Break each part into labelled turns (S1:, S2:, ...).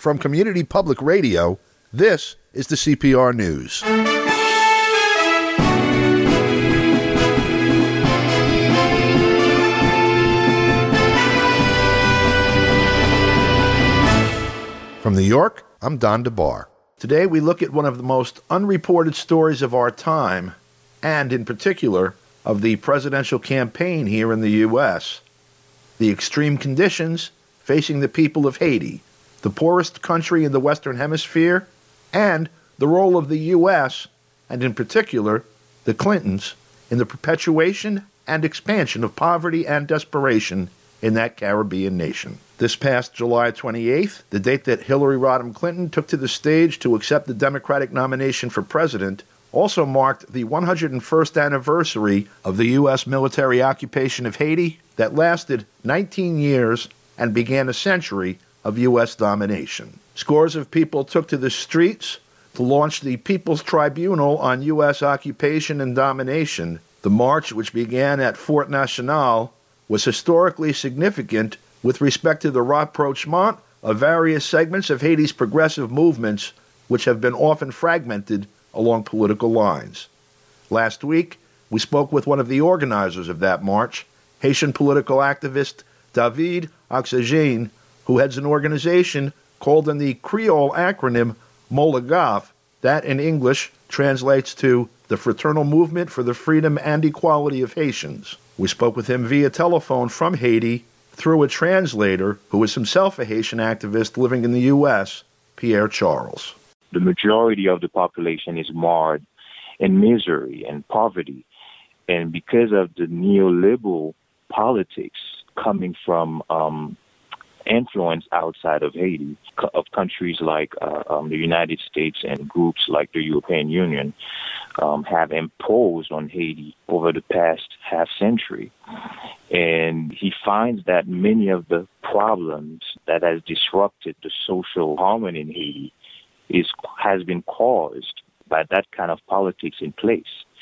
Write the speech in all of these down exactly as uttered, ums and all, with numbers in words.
S1: From Community Public Radio, this is the C P R News. From New York, I'm Don DeBar. Today we look at one of the most unreported stories of our time, and in particular, of the presidential campaign here in the U S, the extreme conditions facing the people of Haiti, the poorest country in the Western Hemisphere, and the role of the U S, and in particular, the Clintons, in the perpetuation and expansion of poverty and desperation in that Caribbean nation. This past July twenty-eighth, the date that Hillary Rodham Clinton took to the stage to accept the Democratic nomination for president, also marked the one hundred first anniversary of the U S military occupation of Haiti that lasted nineteen years and began a century of U S domination. Scores of people took to the streets to launch the People's Tribunal on U S occupation and domination. The march, which began at Fort National, was historically significant with respect to the rapprochement of various segments of Haiti's progressive movements, which have been often fragmented along political lines. Last week, we spoke with one of the organizers of that march, Haitian political activist David Oxygène, who heads an organization called in the Creole acronym MOLAGAF, that in English translates to the Fraternal Movement for the Freedom and Equality of Haitians. We spoke with him via telephone from Haiti through a translator who is himself a Haitian activist living in the U S, Pierre Charles.
S2: The majority of the population is marred in misery and poverty. And because of the neoliberal politics coming from um, influence outside of Haiti, co- of countries like uh, um, the United States and groups like the European Union um, have imposed on Haiti over the past half century. And he finds that many of the problems that has disrupted the social harmony in Haiti is has been caused by that kind of politics in place.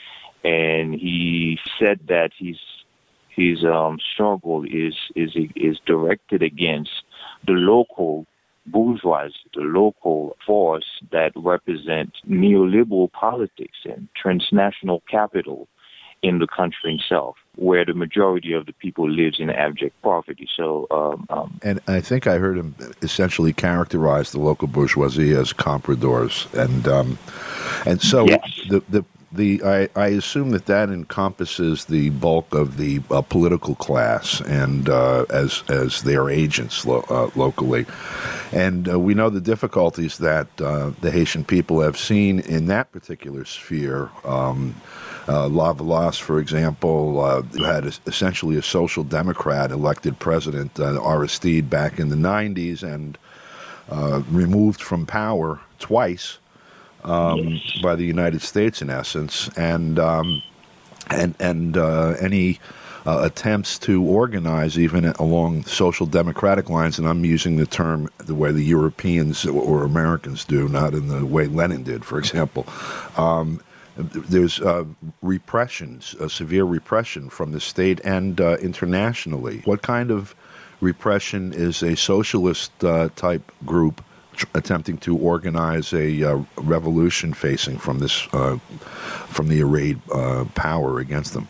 S2: And he said that his his um, struggle is is is directed against the local bourgeoisie, the local force that represent neoliberal politics and transnational capital in the country itself, where the majority of the people lives in abject poverty. So, um, um,
S1: and I think I heard him essentially characterize the local bourgeoisie as compradors, and um, and so
S2: yes.
S1: the the. The, I, I assume that that encompasses the bulk of the uh, political class and uh, as as their agents lo- uh, locally, and uh, we know the difficulties that uh, the Haitian people have seen in that particular sphere. Um, uh, Lavalas, for example, uh, had a, essentially a social democrat elected president, uh, Aristide, back in the nineties, and uh, removed from power twice. Um, by the United States, in essence, and um, and and uh, any uh, attempts to organize even along social democratic lines, and I'm using the term the way the Europeans or Americans do, not in the way Lenin did, for example. Um, there's uh, repressions, uh, severe repression from the state and uh, internationally. What kind of repression is a socialist uh, type group attempting to organize a uh, revolution facing from this, uh, from the arrayed uh, power against them?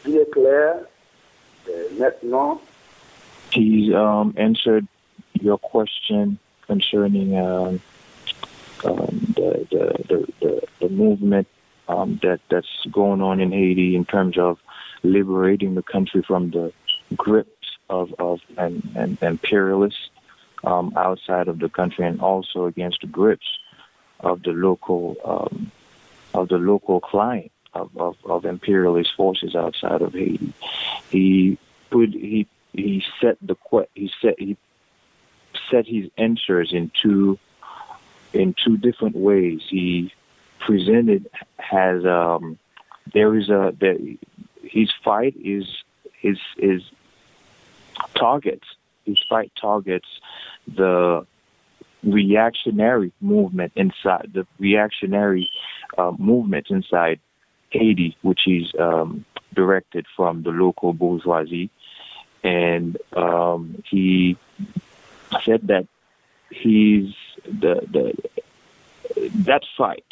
S2: He's um, answered your question concerning um, um, the, the, the, the, the movement um, that, that's going on in Haiti in terms of liberating the country from the grips of, of an, an imperialists Um, outside of the country, and also against the grips of the local um, of the local client of, of, of imperialist forces outside of Haiti. He put he he set the he set he set his answers in two in two different ways. He presented as um, there is a there, his fight is his his targets. His fight targets the reactionary movement inside the reactionary uh, movement inside Haiti, which is um, directed from the local bourgeoisie, and um, he said that he's the the that fight.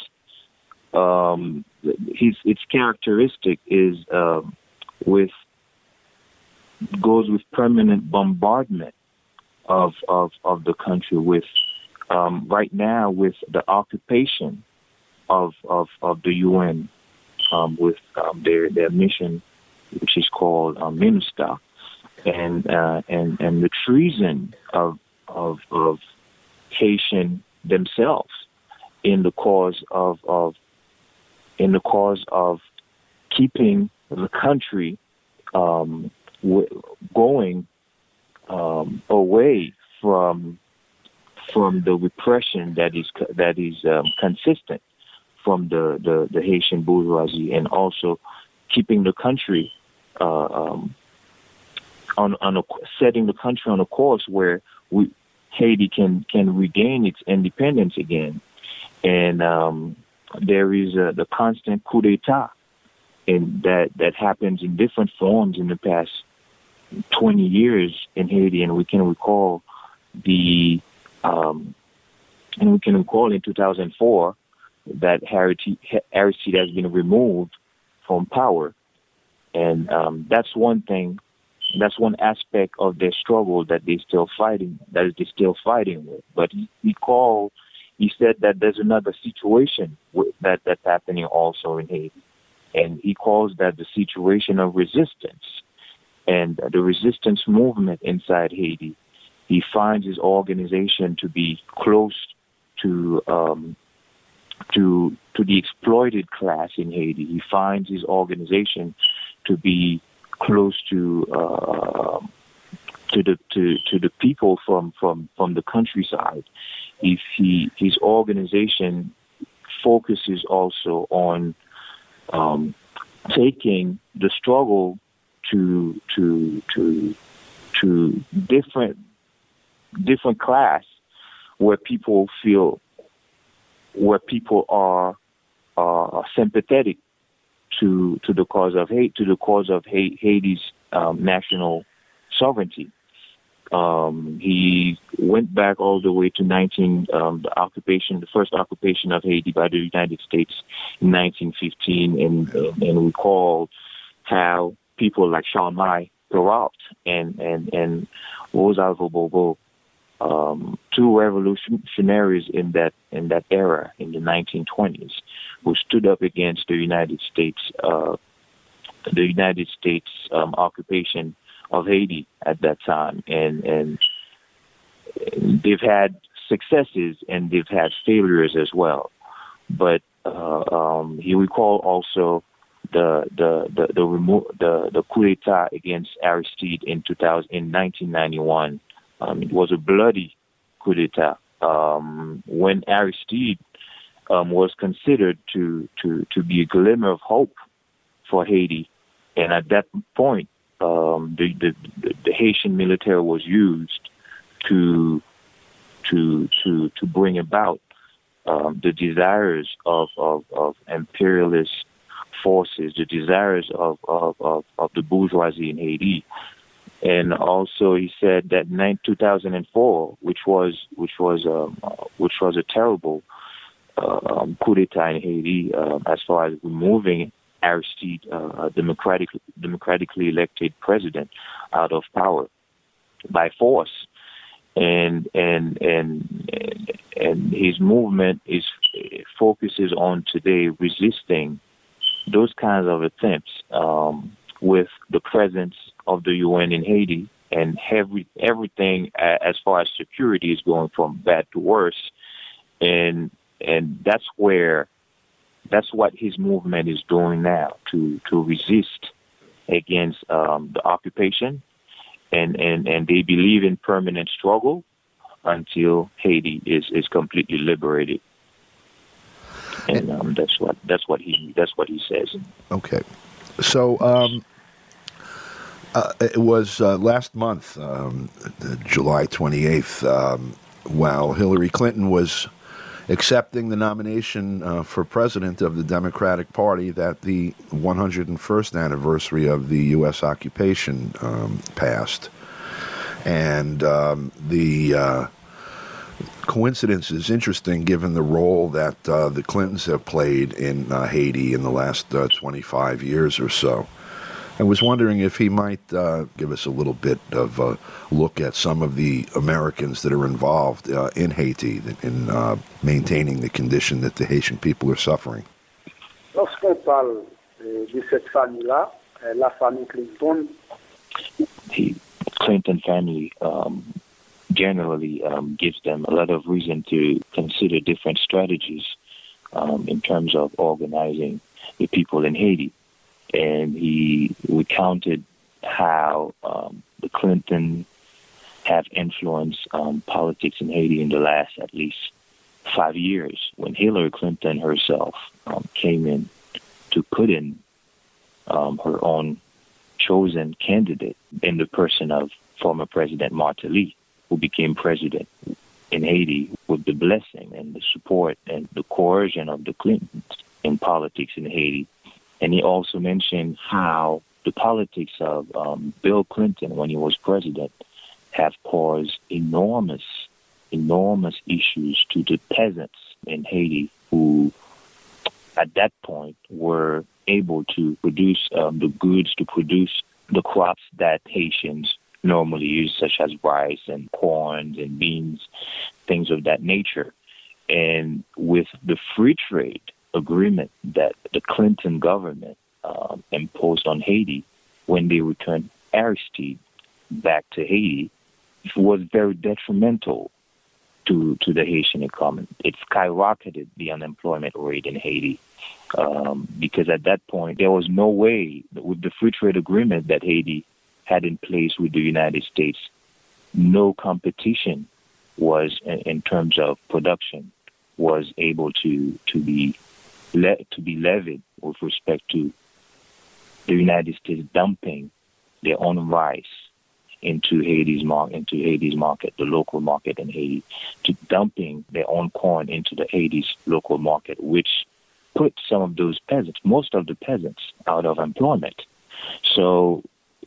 S2: Um, his its characteristic is um, with goes with permanent bombardment of of of the country. With um, right now with the occupation of of of the U N um, with um, their their mission, which is called um, MINUSCA, and uh, and and the treason of of of Haitian themselves in the cause of of in the cause of keeping the country um, w- going um, away from from the repression that is that is um, consistent from the, the, the Haitian bourgeoisie, and also keeping the country uh, um, on on a, setting the country on a course where we, Haiti can can regain its independence again. And um, there is uh, the constant coup d'état, and that that happens in different forms in the past twenty years in Haiti, and we can recall the um, and we can recall in two thousand four that Aristide has been removed from power, and um, that's one thing. That's one aspect of their struggle that they're still fighting. That they're still fighting with. But he, he called. He said that there's another situation with, that that's happening also in Haiti, and he calls that the situation of resistance and the resistance movement inside Haiti. He finds his organization to be close to um, to to the exploited class in Haiti. He finds his organization to be close to uh, to the to, to the people from, from, from the countryside. If he his organization focuses also on um, taking the struggle to to to to different different class where people feel where people are are sympathetic to to the cause of hate to the cause of Haiti's um, national sovereignty. Um, he went back all the way to nineteen um, the occupation, the first occupation of Haiti by the United States in nineteen fifteen, and and, and recalled how people like Charles Perrault and and and Rosalvo Bobo, um, two revolutionaries in that in that era in the nineteen twenties, who stood up against the United States, uh, the United States um, occupation of Haiti at that time, and and they've had successes and they've had failures as well. But uh, um, he recalled also the the the the, remo- the the coup d'état against Aristide in two thousand in nineteen ninety-one. Um, it was a bloody coup d'état um, when Aristide um, was considered to to to be a glimmer of hope for Haiti, and at that point. Um, the, the, the Haitian military was used to to to to bring about um, the desires of, of, of imperialist forces, the desires of, of, of, of the bourgeoisie in Haiti, and also he said that in two thousand four, which was which was um, which was a terrible uh, um, coup d'état in Haiti uh, as far as removing Aristide, uh, democratically, democratically elected president, out of power by force, and and and and his movement is focuses on today resisting those kinds of attempts um, with the presence of the U N in Haiti, and every everything as far as security is going from bad to worse, and and that's where. That's what his movement is doing now, to, to resist against um, the occupation, and, and, and they believe in permanent struggle until Haiti is, is completely liberated. And um, that's what that's what he that's what he says.
S1: Okay, so um, uh, it was uh, last month, um, July twenty-eighth, um, while Hillary Clinton was accepting the nomination uh, for president of the Democratic Party, that the one hundred first anniversary of the U S occupation um, passed. And um, the uh, coincidence is interesting given the role that uh, the Clintons have played in uh, Haiti in the last uh, twenty-five years or so. I was wondering if he might uh, give us a little bit of a look at some of the Americans that are involved uh, in Haiti in uh, maintaining the condition that the Haitian people are suffering.
S3: Lorsqu'on parle de cette famille-là, la famille Clinton,
S2: the Clinton family um, generally um, gives them a lot of reason to consider different strategies um, in terms of organizing the people in Haiti. And he recounted how um, the Clinton have influenced um, politics in Haiti in the last at least five years, when Hillary Clinton herself um, came in to put in um, her own chosen candidate in the person of former President Martelly, who became president in Haiti with the blessing and the support and the coercion of the Clintons in politics in Haiti. And he also mentioned how the politics of um, Bill Clinton, when he was president, have caused enormous, enormous issues to the peasants in Haiti who, at that point, were able to produce um, the goods, to produce the crops that Haitians normally use, such as rice and corn and beans, things of that nature. And with the free trade agreement that the Clinton government um, imposed on Haiti when they returned Aristide back to Haiti, was very detrimental to, to the Haitian economy. It skyrocketed the unemployment rate in Haiti um, because at that point there was no way, with the free trade agreement that Haiti had in place with the United States, no competition was, in, in terms of production, was able to, to be Le- to be levied with respect to the United States dumping their own rice into Haiti's market, into Haiti's market, the local market in Haiti, to dumping their own corn into the Haiti's local market, which put some of those peasants, most of the peasants, out of employment. So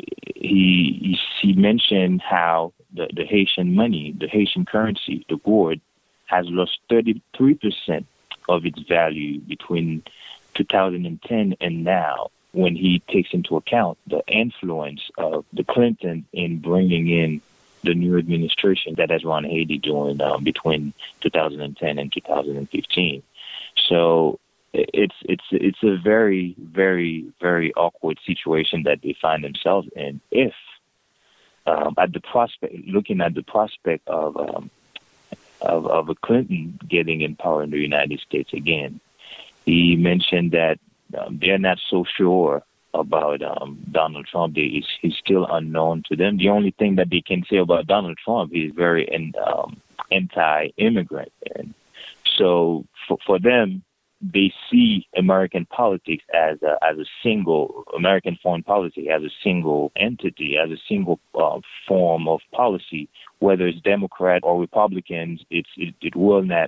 S2: he he, he mentioned how the, the Haitian money, the Haitian currency, the gourd, has lost thirty-three percent of its value between two thousand ten and now, when he takes into account the influence of the Clinton in bringing in the new administration that has run Haiti during um, between two thousand ten and two thousand fifteen. So it's it's it's a very, very, very awkward situation that they find themselves in. If um, at the prospect, looking at the prospect of um, Of, of a Clinton getting in power in the United States again. He mentioned that um, they're not so sure about um, Donald Trump. They, he's, he's still unknown to them. The only thing that they can say about Donald Trump is very in, um, anti-immigrant. And so for, for them, they see American politics as a, as a single, American foreign policy as a single entity, as a single uh, form of policy. Whether it's Democrat or Republicans, it's, it, it will not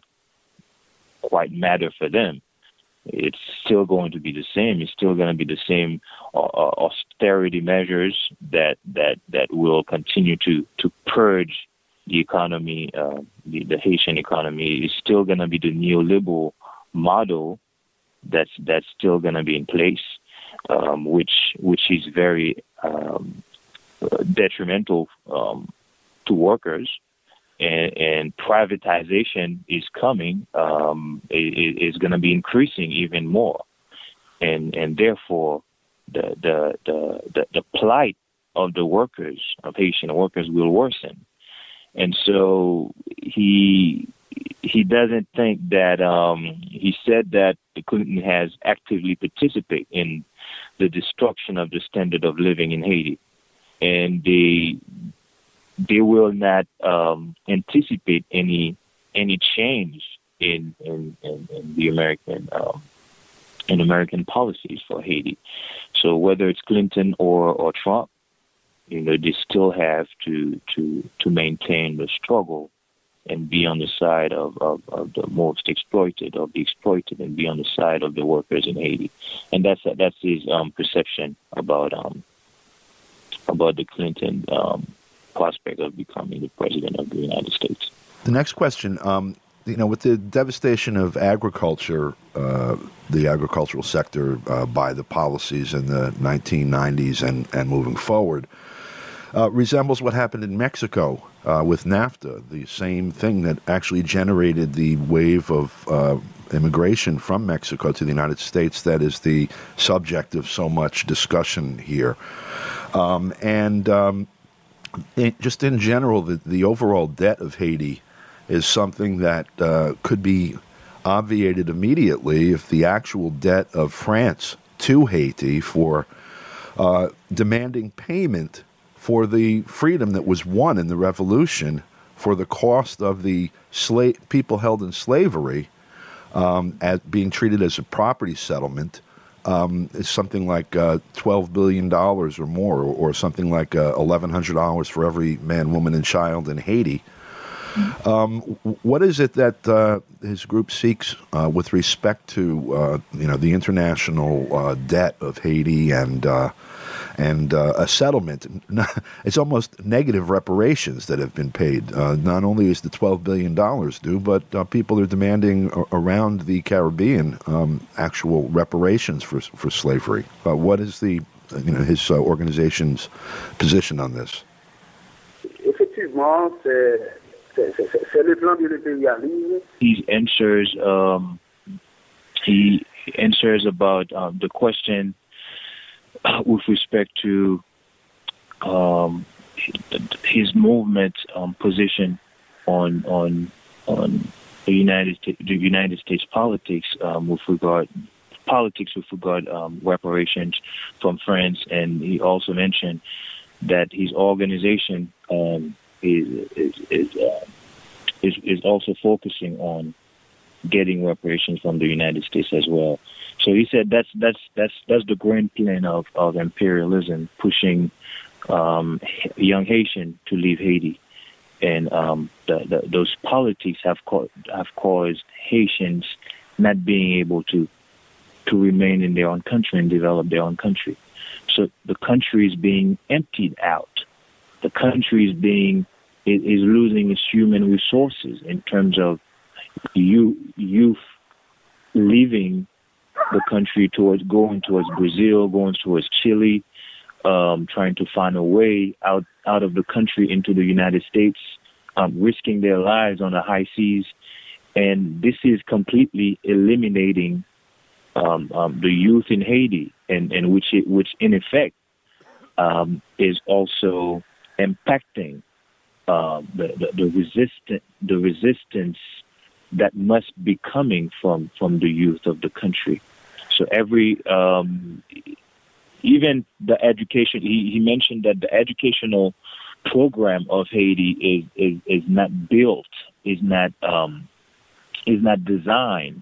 S2: quite matter for them. It's still going to be the same. It's still going to be the same uh, austerity measures that, that, that will continue to, to purge the economy, uh, the, the Haitian economy. It's still going to be the neoliberal model that's that's still going to be in place, um, which which is very um, detrimental um, to workers, and, and privatization is coming. Um, it is going to be increasing even more, and and therefore the the, the the the plight of the workers, of Haitian workers, will worsen. And so he. He doesn't think that, um, he said that the Clinton has actively participated in the destruction of the standard of living in Haiti. And they they will not um, anticipate any any change in in, in, in the American um, in American policies for Haiti. So whether it's Clinton or, or Trump, you know, they still have to to to maintain the struggle and be on the side of, of, of the most exploited, of the exploited, and be on the side of the workers in Haiti. And that's that's his um, perception about um, about the Clinton um, prospect of becoming the president of the United States.
S1: The next question, um, you know, with the devastation of agriculture, uh, the agricultural sector uh, by the policies in the nineteen nineties and, and moving forward, uh, resembles what happened in Mexico uh, with NAFTA, the same thing that actually generated the wave of uh, immigration from Mexico to the United States that is the subject of so much discussion here. Um, and um, it, just in general, the, the overall debt of Haiti is something that uh, could be obviated immediately if the actual debt of France to Haiti for uh, demanding payment for the freedom that was won in the revolution, for the cost of the sla- people held in slavery um, as being treated as a property settlement, um, is something like uh, twelve billion dollars or more, or, or something like uh, eleven hundred dollars for every man, woman, and child in Haiti. Um, what is it that uh, his group seeks uh, with respect to uh, you know the international uh, debt of Haiti and uh, and uh, a settlement? It's almost negative reparations that have been paid. Uh, not only is the twelve billion dollars due, but uh, people are demanding a- around the Caribbean um, actual reparations for for slavery. Uh, what is the you know his uh, organization's position on this?
S3: Effectivement, c'est C'est le plan de l'impérialisme.
S2: He answers. Um, he answers about um, the question uh, with respect to um, his movement um, position on on on the United States, the United States politics um, with regard politics with regard um, reparations from France, and he also mentioned that his organization. Um, Is is is, uh, is is also focusing on getting reparations from the United States as well. So he said that's that's that's that's the grand plan of, of imperialism, pushing um, young Haitian to leave Haiti, and um, the, the, those politics have co- have caused Haitians not being able to to remain in their own country and develop their own country. So the country is being emptied out. The country is being is, is losing its human resources in terms of youth, youth leaving the country towards going towards Brazil, going towards Chile, um, trying to find a way out, out of the country into the United States, um, risking their lives on the high seas. And this is completely eliminating um, um, the youth in Haiti, and, and which it, which in effect um, is also impacting uh, the, the, the resistant the resistance that must be coming from, from the youth of the country. So every um, even the education, he, he mentioned that the educational program of Haiti is is, is not built, is not um, is not designed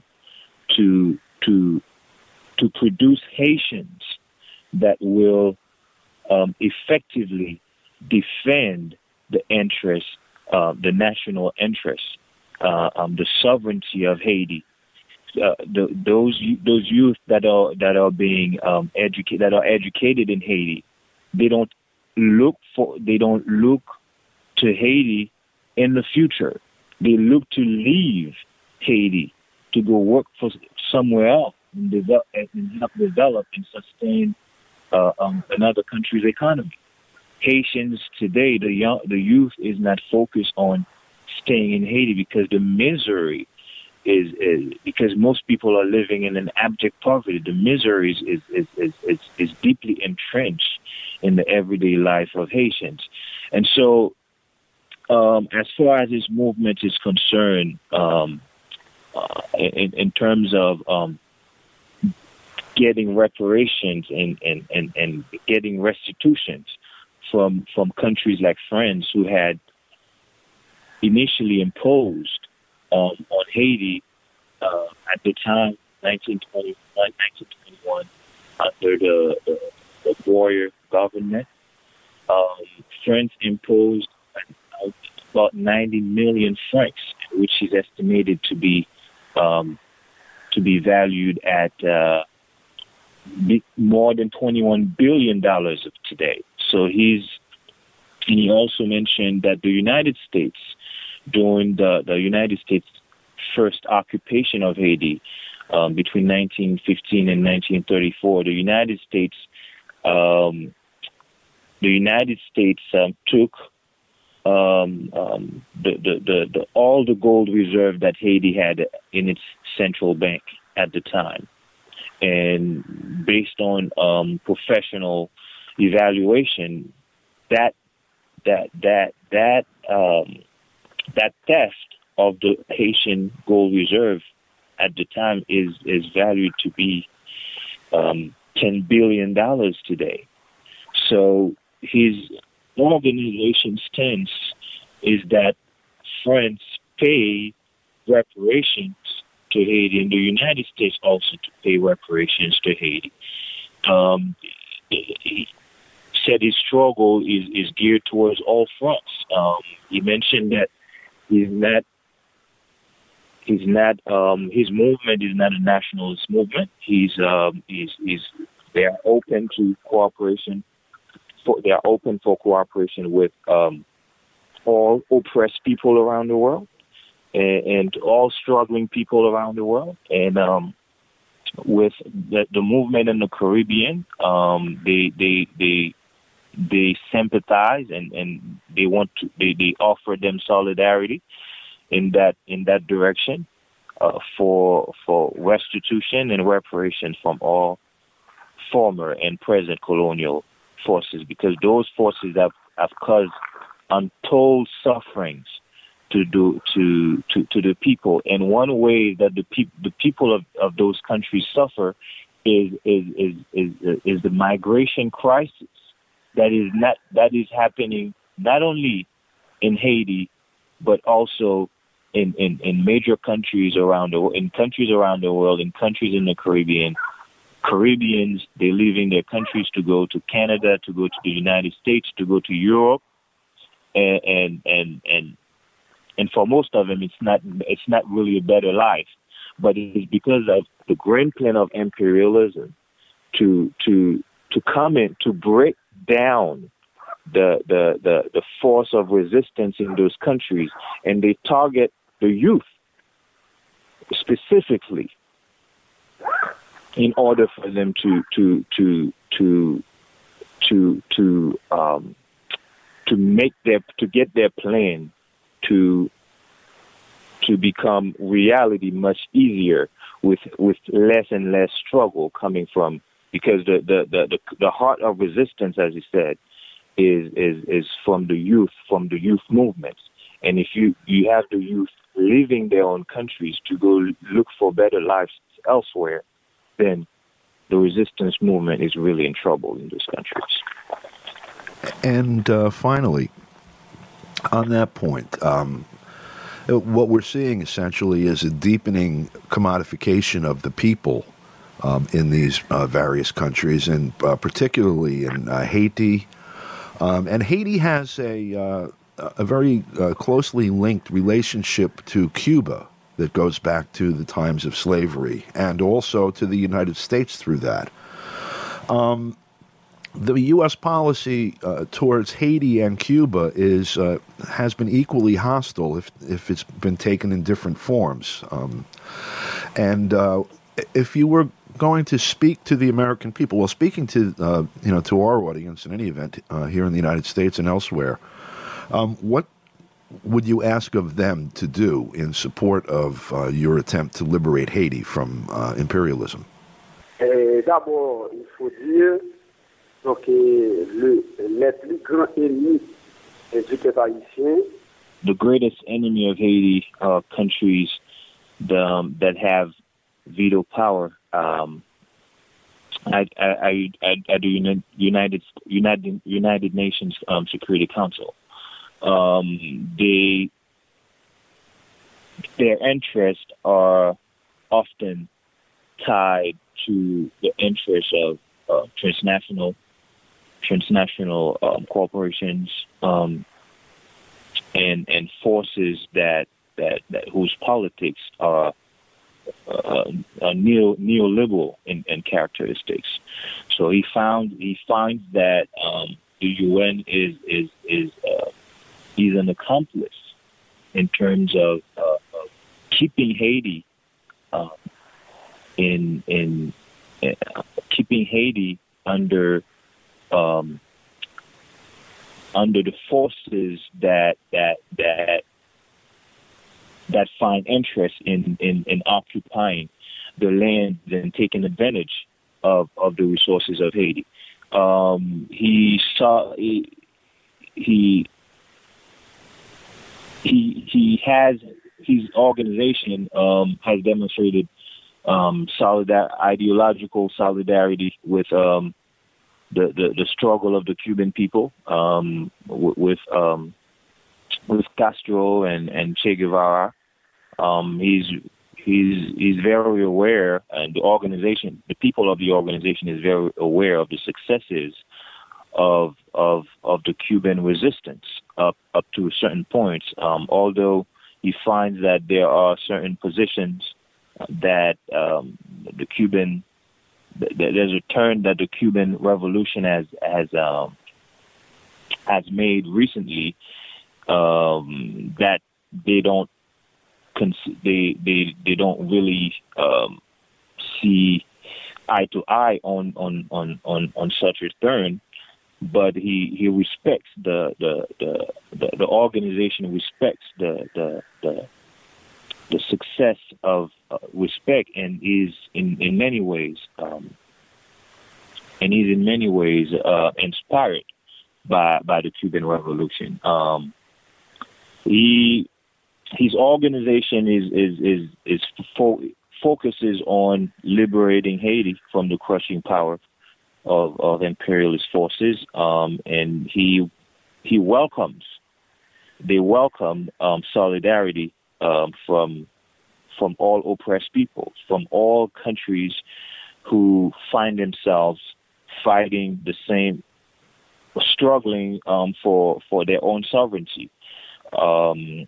S2: to to to produce Haitians that will um, effectively defend the interest, uh, the national interest, uh, um, the sovereignty of Haiti. Uh, the, those those youth that are that are being um, educated that are educated in Haiti, they don't look for they don't look to Haiti in the future. They look to leave Haiti to go work for somewhere else and develop and help develop and sustain uh, um, another country's economy. Haitians today, the young, the youth is not focused on staying in Haiti because the misery is, is because most people are living in an abject poverty. The misery is is, is, is, is is deeply entrenched in the everyday life of Haitians. And so um, as far as this movement is concerned, um, uh, in, in terms of um, getting reparations and, and, and, and getting restitutions from from countries like France, who had initially imposed um, on Haiti uh, at the time, nineteen twenty-one, nineteen twenty-one, under the, the, the Boyer government. Um, France imposed about ninety million francs, which is estimated to be um, to be valued at uh, more than twenty-one billion dollars of today. So he's, and he also mentioned that the United States during the, the United States' first occupation of Haiti um, between nineteen fifteen and nineteen thirty-four. The United States, um, the United States um, took um, um, the, the, the, the all the gold reserve that Haiti had in its central bank at the time, and based on um, professional evaluation, that that that that um, that theft of the Haitian gold reserve at the time is is valued to be um, ten billion dollars today. So his organization's stance is that France pay reparations to Haiti, and the United States also to pay reparations to Haiti. Um, he said his struggle is, is geared towards all fronts. Um, he mentioned that he's not he's not um, his movement is not a nationalist movement. He's um, he's, he's they are open to cooperation. For, they are open for cooperation with um, all oppressed people around the world, and, and all struggling people around the world. And um, with the, the movement in the Caribbean, um, they they they they sympathize and, and they want to they, they offer them solidarity in that in that direction uh, for for restitution and reparations from all former and present colonial forces, because those forces have, have caused untold sufferings to do to, to, to the people. And one way that the people the people of, of those countries suffer is is, is is is the migration crisis that is not that is happening not only in Haiti but also in, in, in major countries around the in countries around the world, in countries in the Caribbean. Caribbeans, they're leaving their countries to go to Canada, to go to the United States, to go to Europe, and and and and, and for most of them, it's not it's not really a better life, but it is because of the grand plan of imperialism to to to come in to break down the the the, the force of resistance in those countries, and they target the youth specifically, in order for them to to to to to to um, to make their to get their plan to to become reality much easier with with less and less struggle coming from, because the the the, the, the heart of resistance, as you said, is is is from the youth, from the youth movements. And if you you have the youth leaving their own countries to go look for better lives elsewhere, then the resistance movement is really in trouble in those countries.
S1: And uh, finally, on that point, um, what we're seeing essentially is a deepening commodification of the people um, in these uh, various countries, and uh, particularly in uh, Haiti. Um, and Haiti has a, uh, a very uh, closely linked relationship to Cuba that goes back to the times of slavery, and also to the United States through that. Um, the U S policy uh, towards Haiti and Cuba is uh, has been equally hostile if if it's been taken in different forms. Um, and uh, if you were going to speak to the American people, well, speaking to uh, you know to our audience in any event uh, here in the United States and elsewhere, um, what would you ask of them to do in support of uh, your attempt to liberate Haiti from uh, imperialism?
S3: Et d'abord, il faut dire donc, le, les plus grands ennemis du peuple haïtien.
S2: The greatest enemy of Haiti are countries the, um, that have veto power um, at, at, at, at the United United United Nations um, Security Council. Um, they, their interests are often tied to the interests of uh, transnational transnational um, corporations um, and and forces that, that, that whose politics are uh, uh, neo neoliberal in, in characteristics. So he found he finds that um, the U N is is is uh, he's an accomplice in terms of, uh, of keeping Haiti uh, in in uh, keeping Haiti under um, under the forces that that that that find interest in, in, in occupying the land and taking advantage of, of the resources of Haiti. Um, he saw he he he, he has his organization um, has demonstrated um, solidar- ideological solidarity with um, the, the the struggle of the Cuban people um, w- with um, with Castro and, and Che Guevara. Um, he's he's he's very aware, and the organization, the people of the organization, is very aware of the successes of of of the Cuban resistance up up to certain points. Um, although he finds that there are certain positions that um, the Cuban th- there's a turn that the Cuban Revolution has has um, has made recently um, that they don't cons- they they they don't really um, see eye to eye on on on on, on such a turn. But he, he respects the the, the the the organization respects the the the, the success of uh, respect and is in, in many ways um, and is in many ways uh, inspired by by the Cuban Revolution. Um, he his organization is is is is fo- focuses on liberating Haiti from the crushing power Of, of imperialist forces, um, and he he welcomes they welcome um, solidarity um, from from all oppressed peoples, from all countries who find themselves fighting the same, struggling um, for for their own sovereignty. Um,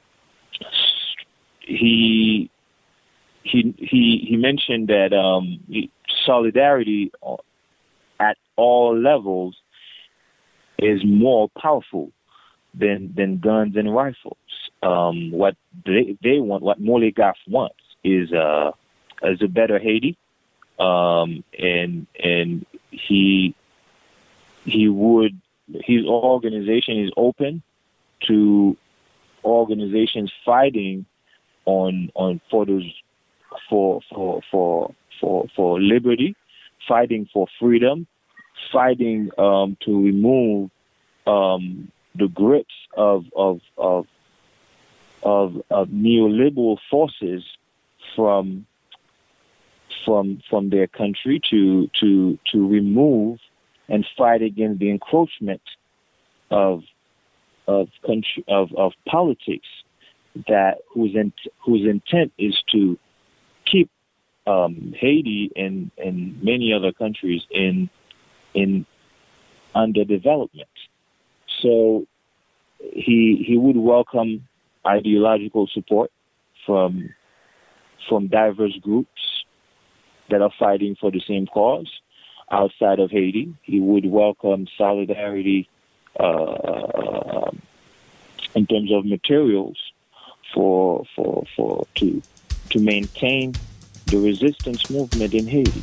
S2: he he he he mentioned that um, solidarity at all levels is more powerful than than guns and rifles. Um, what they they want, what Molegaf wants, is uh is a better Haiti, um, and and he he would his organization is open to organizations fighting on on for those for for for for for liberty, fighting for freedom, fighting um, to remove um, the grips of of of of, of neoliberal forces from from from their country, to to to remove and fight against the encroachment of of country of, of politics that whose in, whose intent is to keep Um, Haiti and, and many other countries in in underdevelopment. So he he would welcome ideological support from from diverse groups that are fighting for the same cause outside of Haiti. He would welcome solidarity uh, in terms of materials for for for to to maintain the resistance movement in Haiti.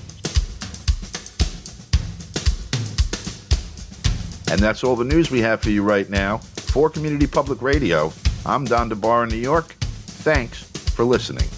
S1: And that's all the news we have for you right now. For Community Public Radio, I'm Don DeBar in New York. Thanks for listening.